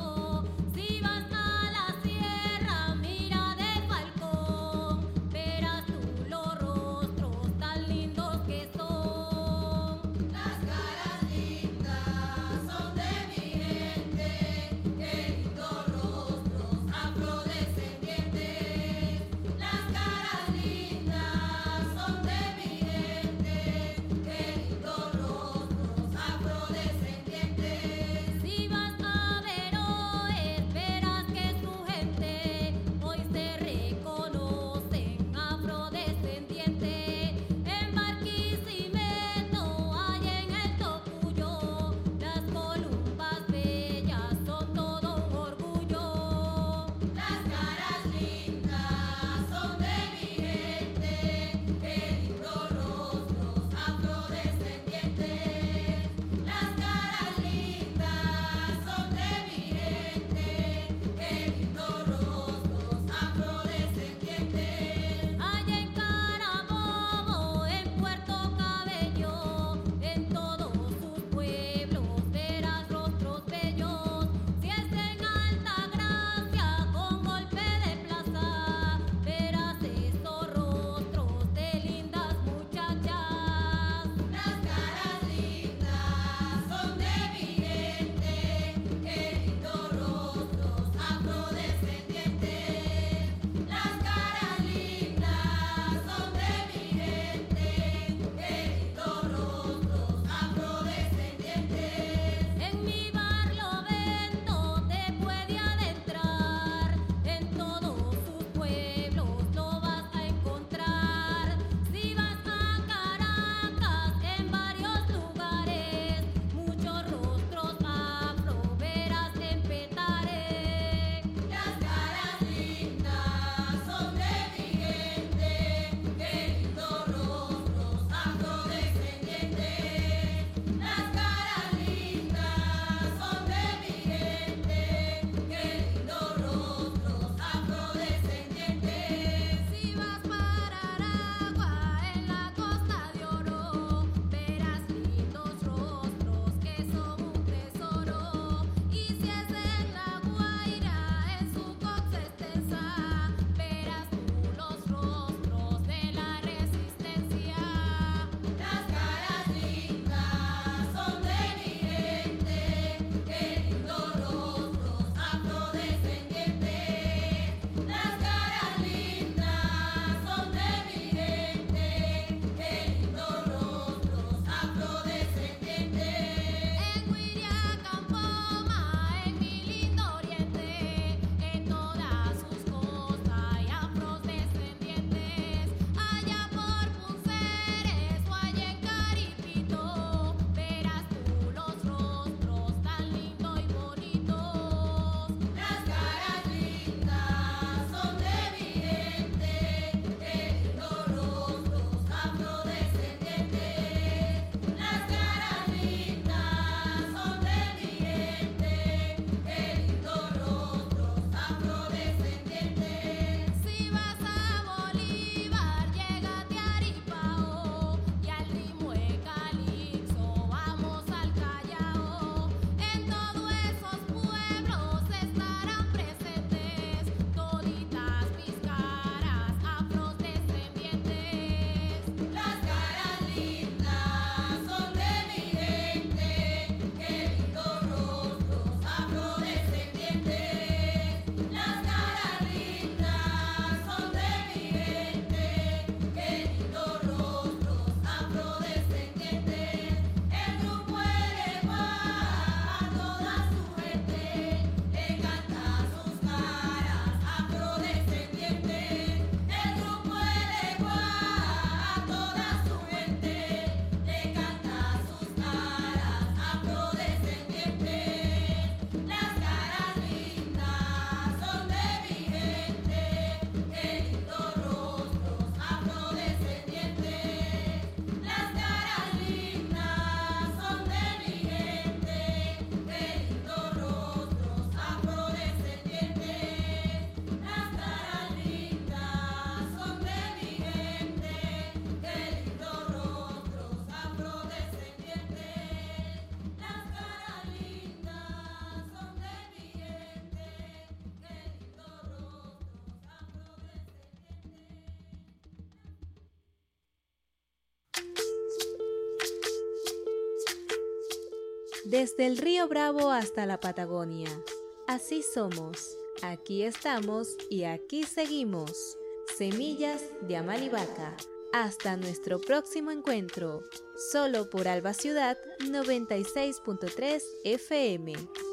desde el Río Bravo hasta la Patagonia. Así somos, aquí estamos y aquí seguimos. Semillas de Amalivaca. Hasta nuestro próximo encuentro, solo por Alba Ciudad noventa y seis punto tres F M.